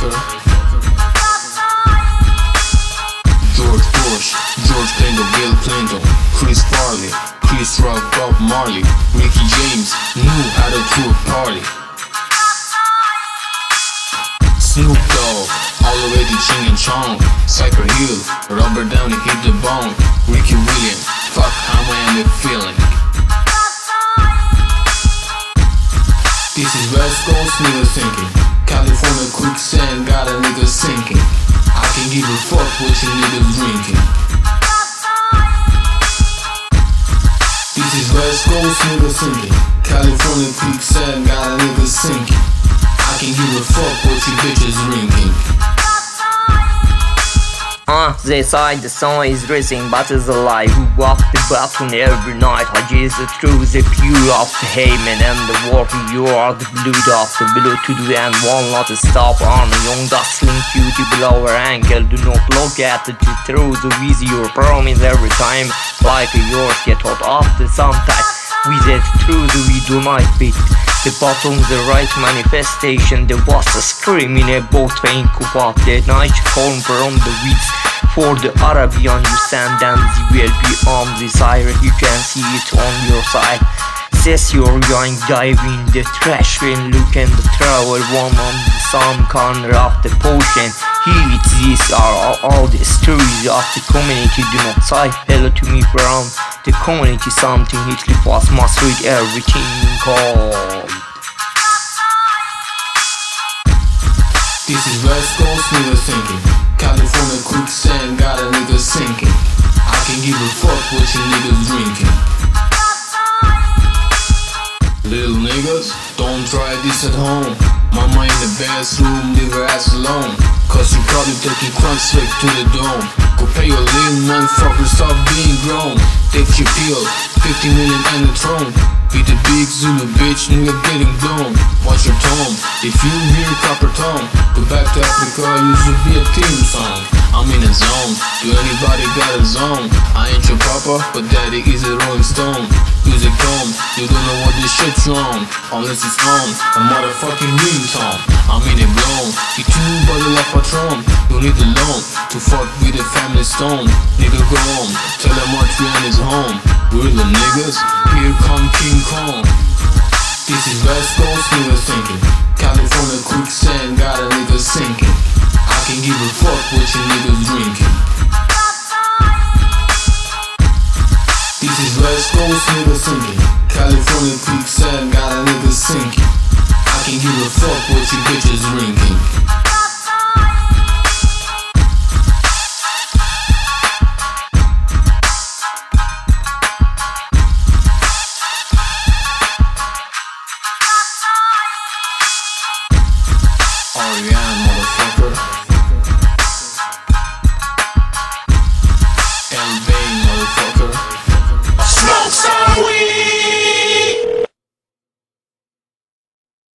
motherfucker. George Bush, George Clinton, Bill Clinton, Chris Farley, Chris Rock, Bob Marley, Ricky James knew how to throw a party. Snoop Dogg, all the way to Ching and Chong, Cypress Hill, Robert Downey hit the bone, Ricky Williams, fuck how I am feeling. This is West Coast niggas thinking, California quicksand got a nigga sinking. I can give a fuck what you niggas drinking. This is West Coast niggas thinking, California quicksand got a nigga sinking. I can give a fuck what you bitches drinking. They say the sun is rising but is alive. Who walk the bathroom every night? I just through the pure of the Haman and the warrior are the blood of the below to do and one not to stop on a young dust link you to below our ankle. Do not look at it through the easy your promise every time like yours get hot after sometime. With it through the we do not beat the bottom, the right manifestation. There was a screaming about pain about the night calm from the weeds. For the Arabian you send them the will be on the side. You can see it on your side. Says you're going dive in the trash when look in the travel one on some corner of the potion. These are all the stories of the community. Do not say hello to me from the community. Something Hitler was must read everything called. This is West Coast niggas thinking, California quicksand got a nigga sinking. I can give a fuck what you niggas drinking. Little niggas, don't try this at home. Mama in the bathroom, leave her ass alone. Cause you probably taking crunch straight to the dome. Go pay your little motherfucker, stop being grown. Take your pill, 50 million and the throne. Be the big Zulu bitch, nigga getting blown. Watch your tone, if you hear copper tone. Go back to Africa, used to be a theme song. I'm in a zone, do anybody got a zone? I ain't your papa, but daddy is a Rolling Stone. Music tone, you don't know what this shit's wrong. Unless it's on, a motherfucking ringtone. I'm in a blown, you too body like Patron. You need a loan, to fuck with the family stone. Nigga go home, tell them Montreal is home. We're the niggas, here come King Kong. This is West Coast niggas thinking, California quicksand got a nigga sinking. I can give a fuck what you niggas drinking. This is West Coast niggas thinking, California quicksand got a nigga sinking. I can give a fuck what you bitches drinking.